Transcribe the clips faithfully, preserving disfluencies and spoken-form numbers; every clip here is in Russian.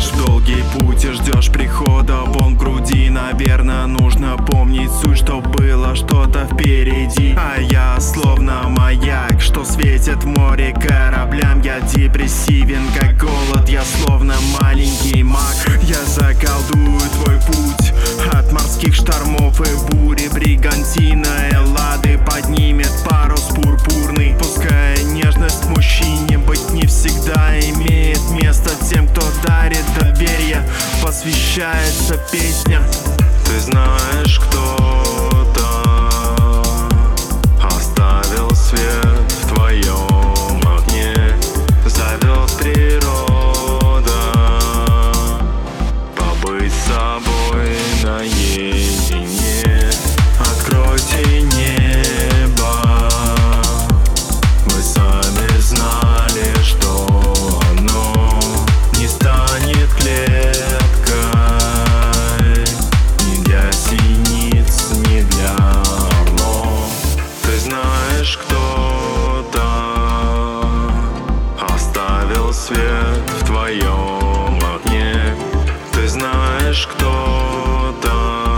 Вступаешь в долгий путь и ждешь прихода. Вон в груди, наверное, нужно помнить суть, что было что-то впереди. А я словно маяк, что светит в море кораблям. Я депрессивен, как голод, я словно маленький маг. Я заколдую твой путь от морских штормов и бури. Бригантина Эллады поднимет парус пурпурный, пускай нежность мужчине быть не всегда имеет место. Тем, кто дарит доверие, посвящается песня. Ты знаешь, кто-то оставил свет в твоем окне, зовет природа побыть с собой наедине. Откройте небо, вы сами знали, что оно не станет клеткой ни для синиц, ни для орлов. Ты знаешь, кто-то оставил свет в твоем окне. Ты знаешь, кто-то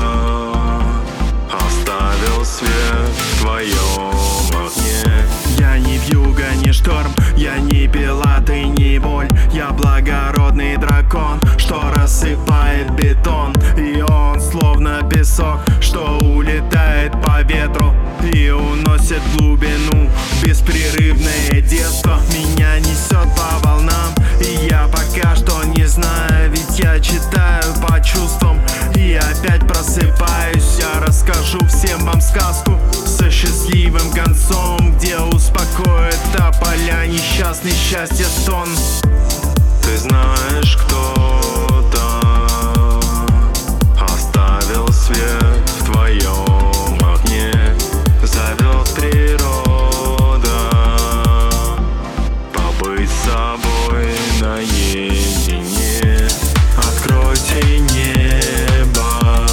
оставил свет в твоем окне. Я не вьюга, не шторм, я не пилат и не боль. Я благородный дракон, что рассыпает бетон. И он словно песок, что улетает по ветру и уносит в глубину. Беспрерывное детство меня несет по волнам, и я пока что не знаю, ведь я читаю по чувствам. И опять просыпаюсь, я расскажу всем вам сказку со счастливым концом, где успокоит тополя несчастный счастье стон. Ты знаешь, кто-то оставил свет в твоем окне, зовет природа побыть с собой наедине. Откройте небо,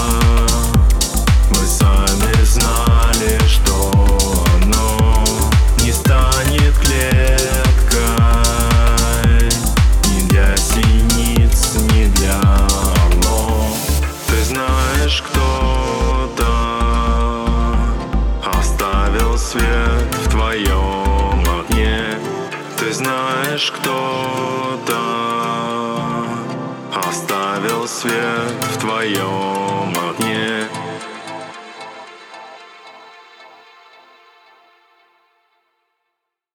вы сами знали, что оно не станет клеткой ни для синиц, ни для орлов. Ты знаешь, кто-то оставил свет в твоем окне. Ты знаешь, кто-то оставил свет в твоем